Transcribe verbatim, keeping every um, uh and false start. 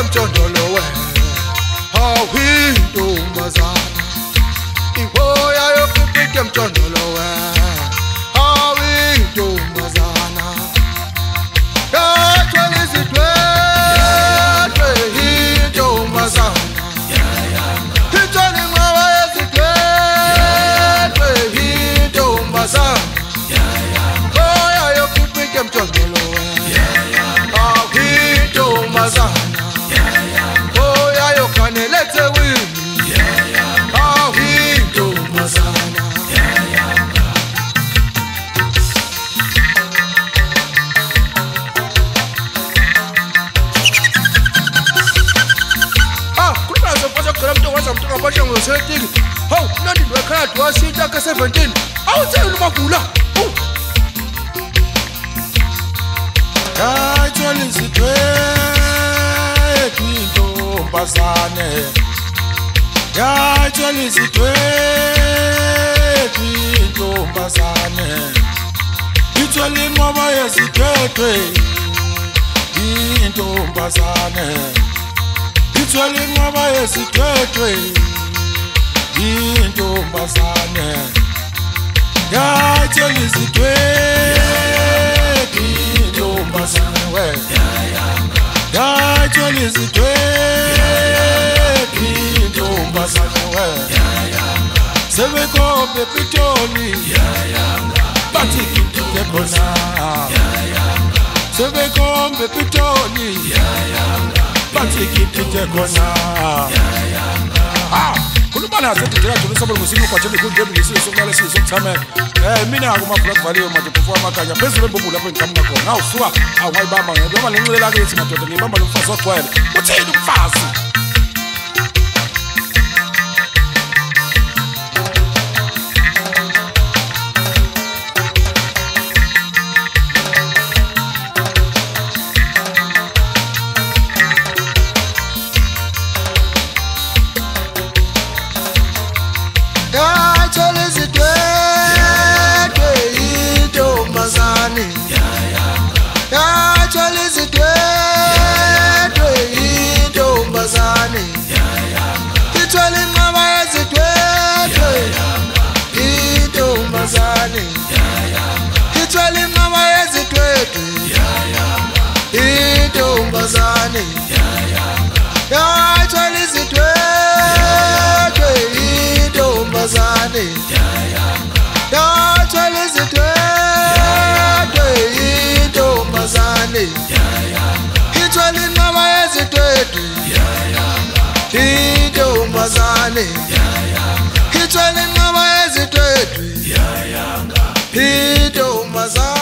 mjondolo we awintombazana ihoya yokupika mjondolo we awintombazana yathwele izidwedwe intombazana ithwele inqaba yezidwedwe intombazana ihoya yokupika mjondolo we awintombazana oya yokanelete wini awintombazana ah kuna zopasa kugala mntu waza mntu ngapasha ngosetiki hawu nandi ndiwekhaya ndiwashintsha ka seventeen awutheni umagula ayithwele izidwedwe intombazane ayithwele izidwedwe intombazane ithwele inqoba yezidwedwe intombazane ithwele inqoba yezidwedwe intombazane ayithwele izidwedwe intombazane we ayithwele izidwedwe intombazane we sebekombe pitoli bathi ngitike khona sebekombe pitoli bathi ngitike khona ah kulubana asethetha njalo sabona musini ukwatshela ikunde ebulisi sokulala sizokuthamela eh mina akuma black value manje kufuwa amakanya phezulu embumbu lapho ngiqhamuka khona awusuka awayibamba ngoba lencelela ke ithi madoda ngibamba lo mfazi ogcwele uthini umfazi yathwele izidwedwe intombazane yathwele izidwedwe intombazane ithwele inqaba yezidwedwe intombazane ithwele inqaba yezidwedwe intombazane yathwele izidwedwe intombazane yathwele izidwedwe intombazane ithwele inqaba yezidwedwe intombazane ithwele inqaba yezidwedwe intombazane